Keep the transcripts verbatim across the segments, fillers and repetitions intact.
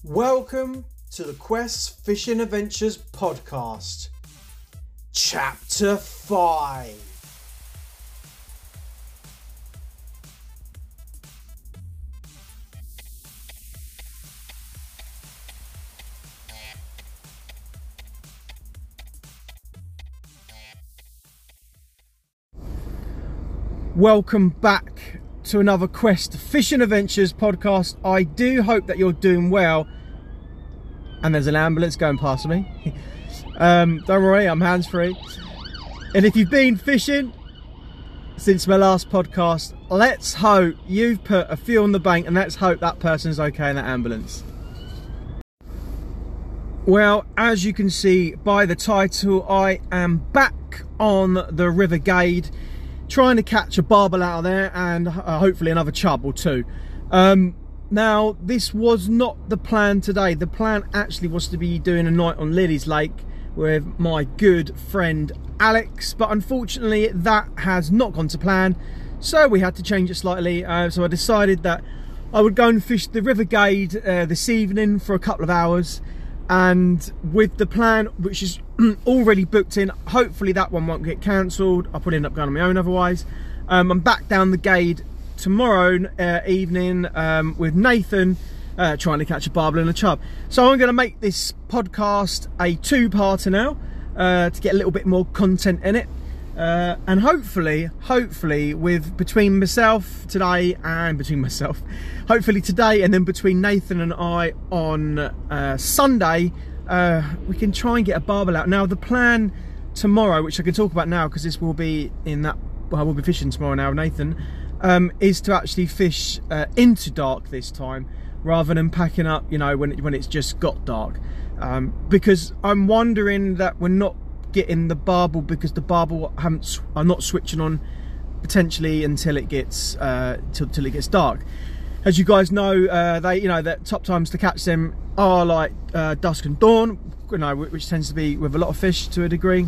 Welcome to the Quest Fishing Adventures podcast, Chapter five. Welcome back to another Quest Fishing Adventures podcast. I do hope that you're doing well. And there's an ambulance going past me. um, don't worry, I'm hands-free. And if you've been fishing since my last podcast, let's hope you've put a few on the bank, and let's hope that person's okay in that ambulance. Well, as you can see by the title, I am back on the River Gade, trying to catch a barbel out of there and uh, hopefully another chub or two. Um, now, this was not the plan today. The plan actually was to be doing a night on Lily's Lake with my good friend Alex, but unfortunately that has not gone to plan, so we had to change it slightly. Uh, so I decided that I would go and fish the River Gade uh, this evening for a couple of hours, and with the plan, which is already booked in, hopefully that one won't get cancelled. I'll probably end up going on my own otherwise. Um, I'm back down the Gade tomorrow uh, evening um, with Nathan, uh, trying to catch a barbel and a chub. So I'm going to make this podcast a two-parter now uh, to get a little bit more content in it, uh, and hopefully, hopefully, with between myself today and between myself, hopefully today and then between Nathan and I on uh, Sunday, uh, we can try and get a barbel out. Now the plan tomorrow, which I can talk about now because this will be in that, well, I will be fishing tomorrow now, Nathan. Um, is to actually fish uh, into dark this time, rather than packing up, you know, when it, when it's just got dark. Um, because I'm wondering that we're not getting the barbel because the barbel haven't are not switching on potentially until it gets uh, till, till it gets dark. As you guys know, uh, they you know that top times to catch them are like uh, dusk and dawn, you know, which tends to be with a lot of fish to a degree.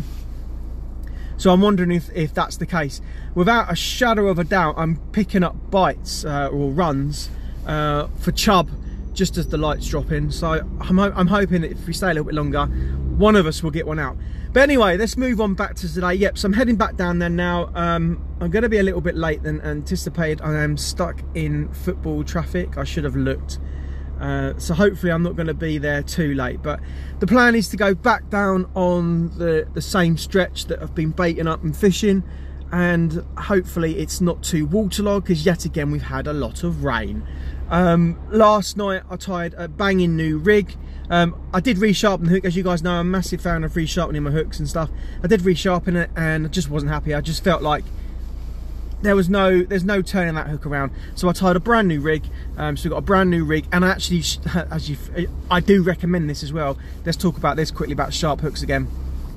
So I'm wondering if, if that's the case. Without a shadow of a doubt, I'm picking up bites uh, or runs uh, for chub just as the lights drop in. So I'm, I'm hoping that if we stay a little bit longer, one of us will get one out. But anyway, let's move on back to today. Yep, so I'm heading back down there now. Um, I'm going to be a little bit late than anticipated. I am stuck in football traffic. I should have looked. Uh, so hopefully I'm not going to be there too late, but the plan is to go back down on the the same stretch that I've been baiting up and fishing, and hopefully it's not too waterlogged, because yet again we've had a lot of rain. Um, last night I tied a banging new rig. um, I did resharpen the hook. As you guys know, I'm a massive fan of resharpening my hooks and stuff. I did resharpen it and I just wasn't happy. I just felt like there was no there's no turning that hook around, so I tied a brand new rig. Um, so we've got a brand new rig, and actually, as you I do recommend this as well. Let's talk about this quickly about sharp hooks again.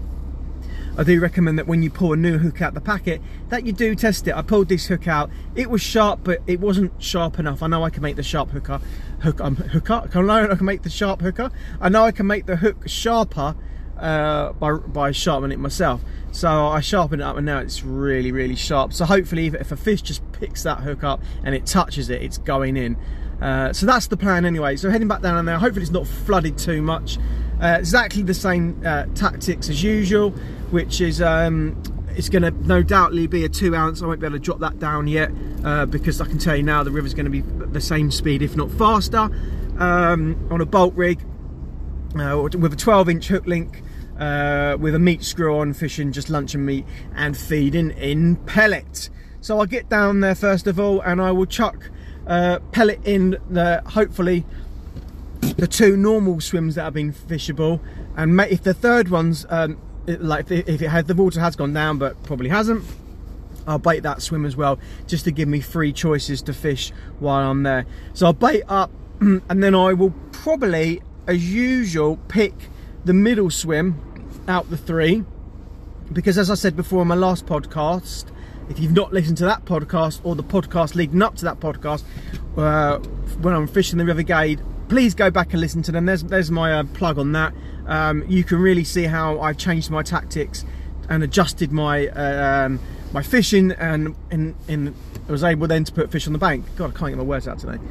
I do recommend that when you pull a new hook out the packet, that you do test it. I pulled this hook out, it was sharp, but it wasn't sharp enough. I know I can make the sharp hooker hook um, hooker I know I can make the sharp hooker I know I can make the hook sharper uh, by, by sharpening it myself. So I sharpened it up and now it's really, really sharp. So hopefully if, if a fish just picks that hook up and it touches it, it's going in. Uh, so that's the plan anyway. So heading back down there, hopefully it's not flooded too much. Uh, exactly the same uh, tactics as usual, which is um, it's going to no doubtly be a two ounce. I won't be able to drop that down yet uh, because I can tell you now the river's going to be the same speed, if not faster, um, on a bolt rig uh, with a twelve inch hook link. Uh, with a meat screw on, fishing just lunch and meat and feeding in pellet. So I'll get down there first of all and I will chuck uh, pellet in the, hopefully the two normal swims that have been fishable, and if the third one's um, like if it had the water has gone down but probably hasn't, I'll bait that swim as well, just to give me three choices to fish while I'm there. So I'll bait up and then I will probably, as usual, pick the middle swim out the three, because as I said before in my last podcast, if you've not listened to that podcast or the podcast leading up to that podcast, uh, when I'm fishing the River Gade, please go back and listen to them. There's, there's my uh, plug on that. Um, you can really see how I've changed my tactics and adjusted my uh, um, my fishing, and, and, and I was able then to put fish on the bank. God, I can't get my words out today.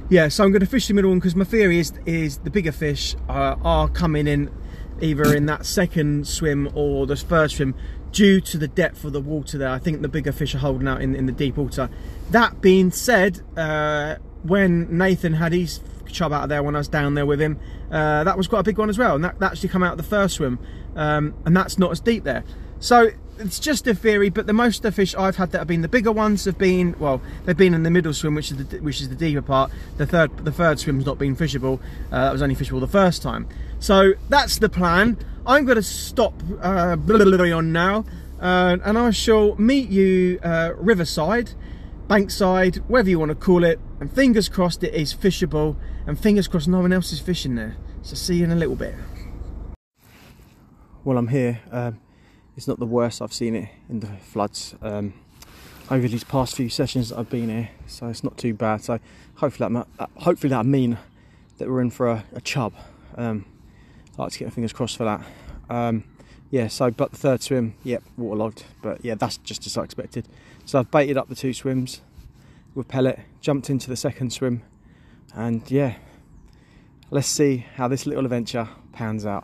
yeah, so I'm going to fish the middle one because my theory is is the bigger fish uh, are coming in either in that second swim or the first swim due to the depth of the water there. I think the bigger fish are holding out in, in the deep water. That being said, uh, when Nathan had his chub out of there when I was down there with him, uh, that was quite a big one as well, and that, that actually come out of the first swim, um, and that's not as deep there. So it's just a theory, but the most of the fish I've had that have been the bigger ones have been, well, they've been in the middle swim, which is the which is the deeper part. The third the third swim's not been fishable. Uh, that was only fishable the first time. So that's the plan. I'm going to stop uh, on now, uh, and I shall meet you uh, riverside, bankside, whatever you want to call it. And fingers crossed it is fishable, and fingers crossed no one else is fishing there. So see you in a little bit. Well, I'm here. Um, It's not the worst I've seen it in the floods um, over these past few sessions that I've been here, so it's not too bad. So hopefully that uh, hopefully that mean that we're in for a, a chub. Um, I'd like to get my fingers crossed for that. Um, yeah. So, but the third swim, yep, waterlogged. But yeah, that's just as I expected. So I've baited up the two swims with pellet, jumped into the second swim, and yeah, let's see how this little adventure pans out.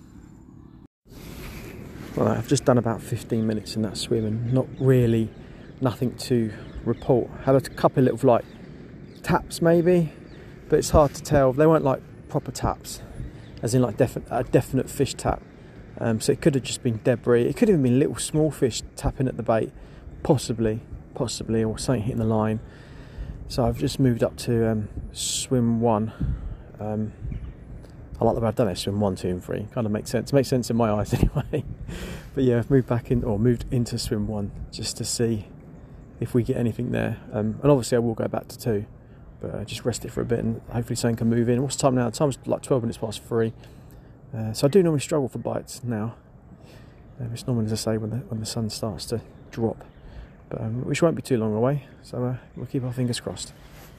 Right, I've just done about fifteen minutes in that swim and not really nothing to report. Had a couple of little like taps maybe, but it's hard to tell. They weren't like proper taps, as in like defi a definite fish tap. Um, so it could have just been debris. It could have been little small fish tapping at the bait, possibly, possibly, or something hitting the line. So I've just moved up to um, swim one. Um, I like the way I've done it, swim one, two and three. Kind of makes sense. Makes sense in my eyes anyway. But yeah, I've moved back in, or moved into swim one, just to see if we get anything there. Um, and obviously I will go back to two, but uh, just rest it for a bit and hopefully something can move in. What's the time now? The time's like twelve minutes past three. Uh, so I do normally struggle for bites now. Um, it's normally, as I say, when the, when the sun starts to drop. But um, which won't be too long away, so uh, we'll keep our fingers crossed.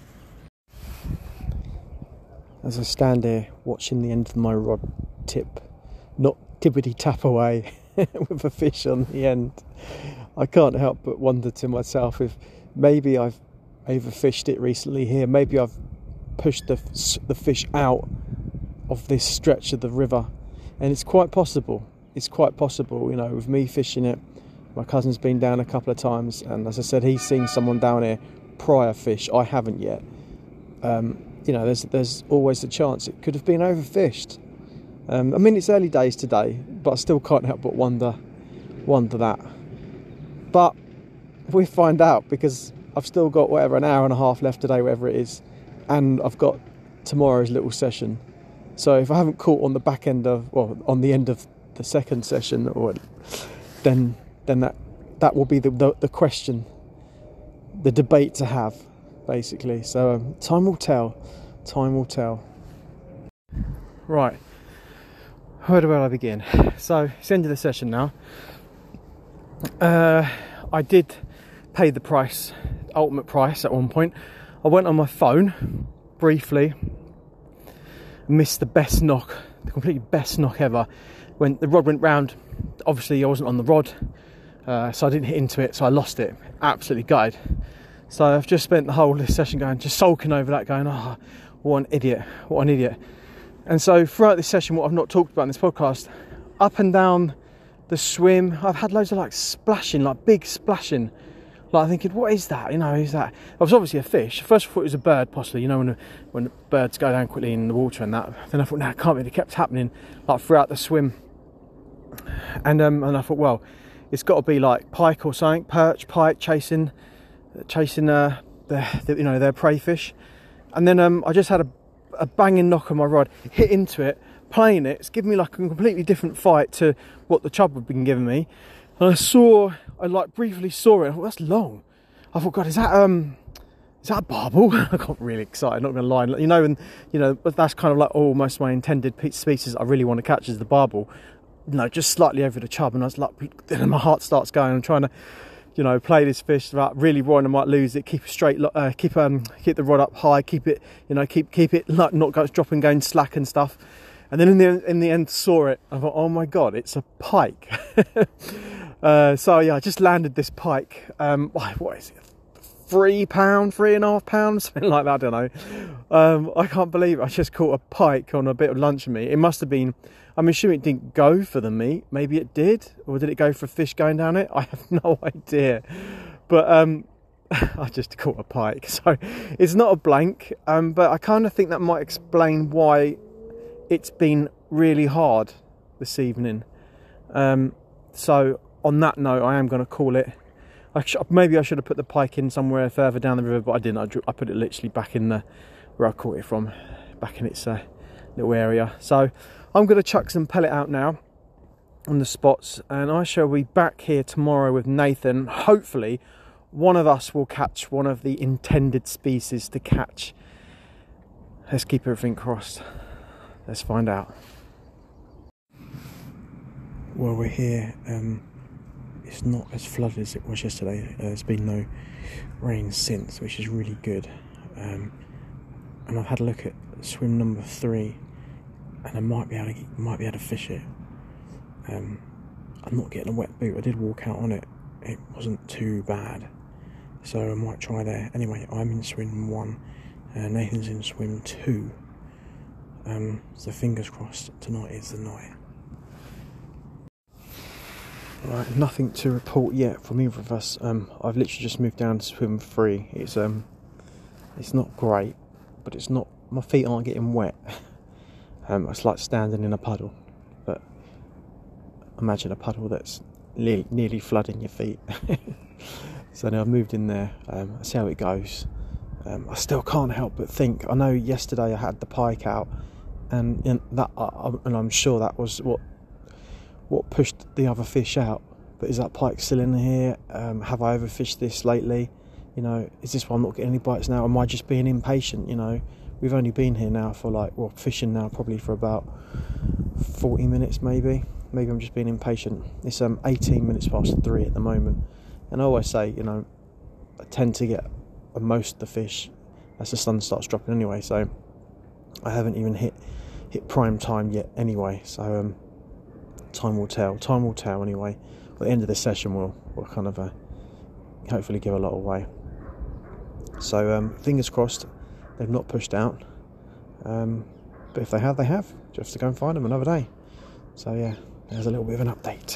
As I stand here watching the end of my rod tip, not tippity tap away with a fish on the end, I can't help but wonder to myself if maybe I've overfished it recently here. Maybe I've pushed the, the fish out of this stretch of the river, and it's quite possible. It's quite possible, you know, with me fishing it. My cousin's been down a couple of times, and as I said, he's seen someone down here prior fish. I haven't yet. Um, you know, there's there's always a chance it could have been overfished. Um, I mean, it's early days today, but I still can't help but wonder, wonder that. But we find out, because I've still got whatever an hour and a half left today, whatever it is, and I've got tomorrow's little session. So if I haven't caught on the back end of, well, on the end of the second session, or then then that that will be the the, the question, the debate to have, basically. So um, time will tell. Time will tell. Right. Where do I begin? So it's the end of the session now. Uh, I did pay the price, ultimate price at one point. I went on my phone briefly. Missed the best knock, the completely best knock ever. When the rod went round, obviously I wasn't on the rod, uh, so I didn't hit into it, so I lost it. Absolutely gutted. So I've just spent the whole this session going, just sulking over that, going, oh, what an idiot, what an idiot. And so throughout this session, what I've not talked about in this podcast, up and down the swim, I've had loads of like splashing, like big splashing. Like thinking, what is that? You know, is that? It was obviously a fish. First I thought it was a bird, possibly. You know, when when the birds go down quickly in the water and that. Then I thought, no, it can't be. It kept happening like throughout the swim. And um, and I thought, well, it's got to be like pike or something, perch, pike, chasing, chasing uh, the, the you know their prey fish. And then um, I just had a, a banging knock on my rod, hit into it, playing it. It's given me like a completely different fight to what the chub had been giving me. And I saw, I like briefly saw it. I thought, that's long. I thought, God, is that um, is that a barbel? I got really excited. Not going to lie, you know, and you know, that's kind of like almost my intended species I really want to catch is the barbel. You know, just slightly over the chub, and I was like, then my heart starts going. I'm trying to, you know, play this fish without really worrying I might lose it. Keep it straight, uh, keep um, keep the rod up high. Keep it, you know, keep keep it like not go, dropping, going slack and stuff. And then in the in the end, saw it. I thought, oh my God, it's a pike. Uh, so yeah, I just landed this pike. Um, what is it? three pound, three and a half pounds, something like that. I don't know. Um, I can't believe it. I just caught a pike on a bit of lunch meat. It must have been, I'm assuming it didn't go for the meat. Maybe it did, or did it go for fish going down it? I have no idea. But um, I just caught a pike, so it's not a blank. Um, but I kind of think that might explain why it's been really hard this evening. Um, so on that note, I am going to call it. I sh maybe I should have put the pike in somewhere further down the river, but I didn't. I, drew, I put it literally back in the where I caught it from, back in its uh, little area. So I'm going to chuck some pellet out now on the spots, and I shall be back here tomorrow with Nathan. Hopefully one of us will catch one of the intended species to catch. Let's keep everything crossed. Let's find out. Well, we're here. Um, it's not as flooded as it was yesterday. Uh, there's been no rain since, which is really good. Um, and I've had a look at swim number three, and I might be able to get, might be able to fish it. Um, I'm not getting a wet boot. I did walk out on it. It wasn't too bad, so I might try there. Anyway, I'm in swim one. Uh, Nathan's in swim two. Um, so fingers crossed. Tonight is the night. Right, nothing to report yet from either of us. Um, I've literally just moved down to swim three. It's um, it's not great, but it's not. My feet aren't getting wet. um, it's like standing in a puddle, but imagine a puddle that's nearly, nearly flooding your feet. So now I've moved in there. Um, I see how it goes. Um, I still can't help but think. I know yesterday I had the pike out, and, and that, uh, and I'm sure that was what. what pushed the other fish out. But is that pike still in here? Um, have I overfished this lately? You know, is this why I'm not getting any bites now? Am I just being impatient? You know, we've only been here now for like, well, fishing now probably for about forty minutes maybe. Maybe I'm just being impatient. It's um eighteen minutes past three at the moment. And I always say, you know, I tend to get most of the fish as the sun starts dropping anyway. So I haven't even hit hit prime time yet anyway. So um. Time will tell. Time will tell anyway. At the end of this session, we'll, we'll kind of uh, hopefully give a lot away. So um, fingers crossed they've not pushed out. Um, but if they have, they have. Just have to go and find them another day. So yeah, there's a little bit of an update.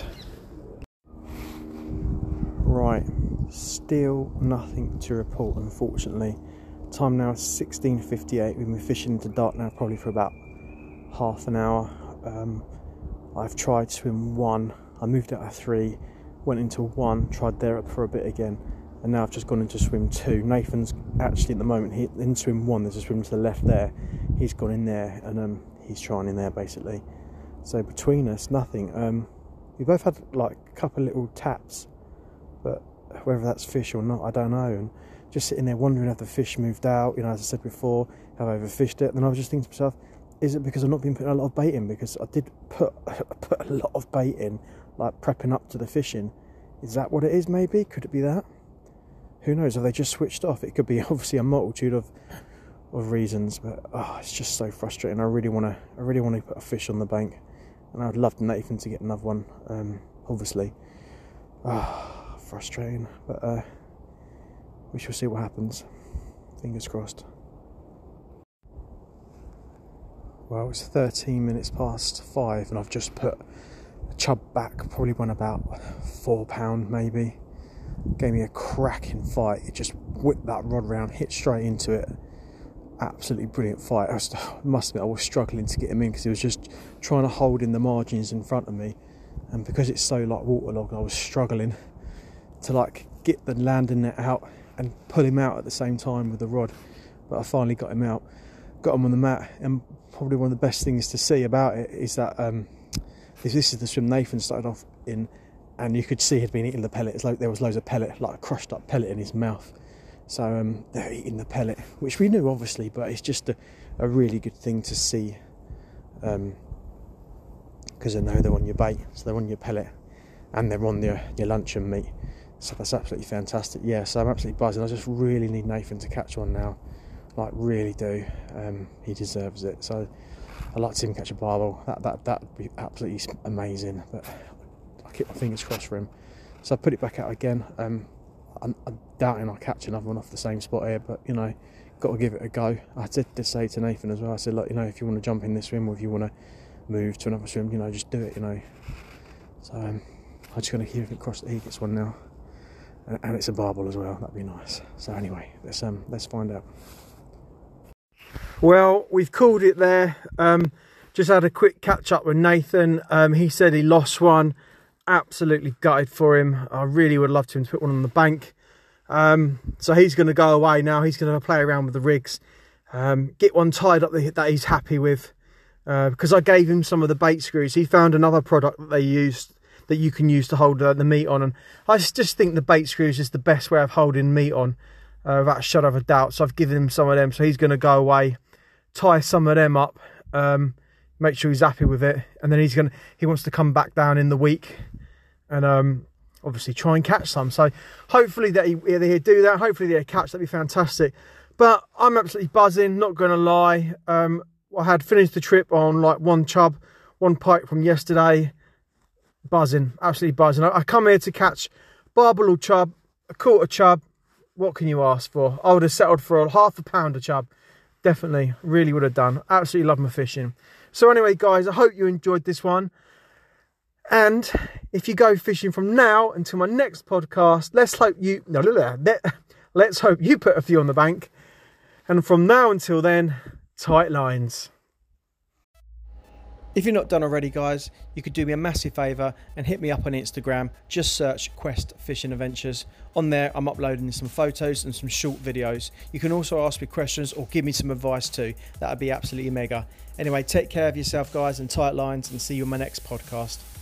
Right, still nothing to report, unfortunately. Time now is sixteen fifty-eight. We've been fishing into dark now probably for about half an hour. Um, I've tried swim one, I moved out of three, went into one, tried there up for a bit again, and now I've just gone into swim two. Nathan's actually at the moment, he, in swim one, there's a swim to the left there, he's gone in there, and um, he's trying in there basically. So between us, nothing. Um, we both had like a couple of little taps, but whether that's fish or not, I don't know. And just sitting there wondering if the fish moved out, you know, as I said before, have I overfished it? And then I was just thinking to myself, is it because I've not been putting a lot of bait in? Because I did put put a lot of bait in, like prepping up to the fishing. Is that what it is? Maybe could it be that? Who knows? Have they just switched off? It could be obviously a multitude of of reasons, but oh, it's just so frustrating. I really want to, I really want to put a fish on the bank, and I'd love Nathan to get another one. Um, obviously, ah, oh, frustrating, but uh, we shall see what happens. Fingers crossed. Well, it's thirteen minutes past five, and I've just put a chub back, probably went about four pound maybe. Gave me a cracking fight. It just whipped that rod round, hit straight into it. Absolutely brilliant fight. I was, must admit, I was struggling to get him in because he was just trying to hold in the margins in front of me, and because it's so like waterlogged, I was struggling to like get the landing net out and pull him out at the same time with the rod. But I finally got him out, got him on the mat, and probably one of the best things to see about it is that um, is this is the swim Nathan started off in, and you could see he'd been eating the pellet. It's like there was loads of pellet, like a crushed up pellet in his mouth. So um, they're eating the pellet, which we knew obviously, but it's just a, a really good thing to see, because um, they know they're on your bait, so they're on your pellet, and they're on your, your luncheon meat. So that's absolutely fantastic. Yeah, so I'm absolutely buzzing. I just really need Nathan to catch one now. Like really do. Um, he deserves it. So I'd like to see him catch a barbel. That that that would be absolutely amazing. But I keep my fingers crossed for him. So I put it back out again. Um, I'm, I'm doubting I'll catch another one off the same spot here, but you know, got to give it a go. I did, did say to Nathan as well, I said, look, you know, if you want to jump in this swim, or if you want to move to another swim, you know, just do it, you know. So um, I'm just going to keep it across that he gets one now, and, and it's a barbel as well. That'd be nice. So anyway, let's um let's find out. Well, we've called it there. Um, just had a quick catch up with Nathan. Um, he said he lost one. Absolutely gutted for him. I really would love to him to put one on the bank. Um, so he's going to go away now. He's going to play around with the rigs, um, get one tied up that he's happy with. Uh, because I gave him some of the bait screws. He found another product that they used that you can use to hold uh, the meat on, and I just think the bait screws is the best way of holding meat on, uh, without a shadow of a doubt. So I've given him some of them. So he's going to go away, tie some of them up, um, make sure he's happy with it, and then he's going to he wants to come back down in the week and um, obviously try and catch some. So hopefully that he he'll do that. Hopefully they'll catch. That'd be fantastic. But I'm absolutely buzzing. Not going to lie. Um, I had finished the trip on like one chub, one pike from yesterday. Buzzing, absolutely buzzing. I, I come here to catch barbel or chub, a quarter chub. What can you ask for? I would have settled for a half a pound of chub. Definitely, really would have done. Absolutely love my fishing. So anyway, guys, I hope you enjoyed this one. And if you go fishing from now until my next podcast, let's hope you no, no, no, let, let's hope you put a few on the bank. And from now until then, tight lines. If you're not done already, guys, you could do me a massive favour and hit me up on Instagram. Just search Quest Fishing Adventures. On there, I'm uploading some photos and some short videos. You can also ask me questions or give me some advice too. That would be absolutely mega. Anyway, take care of yourself, guys, and tight lines, and see you on my next podcast.